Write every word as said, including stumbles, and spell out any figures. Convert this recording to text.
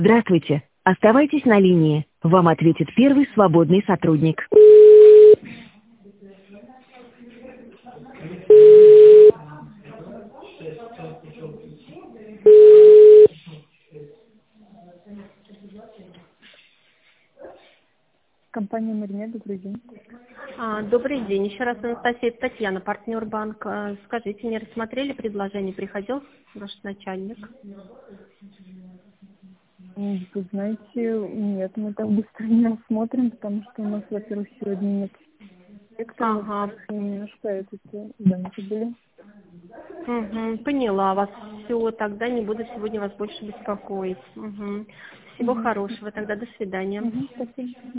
Здравствуйте. Оставайтесь на линии. Вам ответит первый свободный сотрудник. Компания Маринет, добрый день. А, Добрый день. Еще раз, Анастасия, это Татьяна, партнер банка. Скажите, не рассмотрели предложение? Приходил ваш начальник? М, Вы знаете, нет, мы так быстро не осмотрим, потому что у нас, во-первых, сегодня нет директора, Ага. во-вторых, немножко это, заняты были. Угу, поняла вас. Все, тогда не буду сегодня вас больше беспокоить. Угу. Всего Угу. хорошего. Тогда до свидания. Угу, спасибо.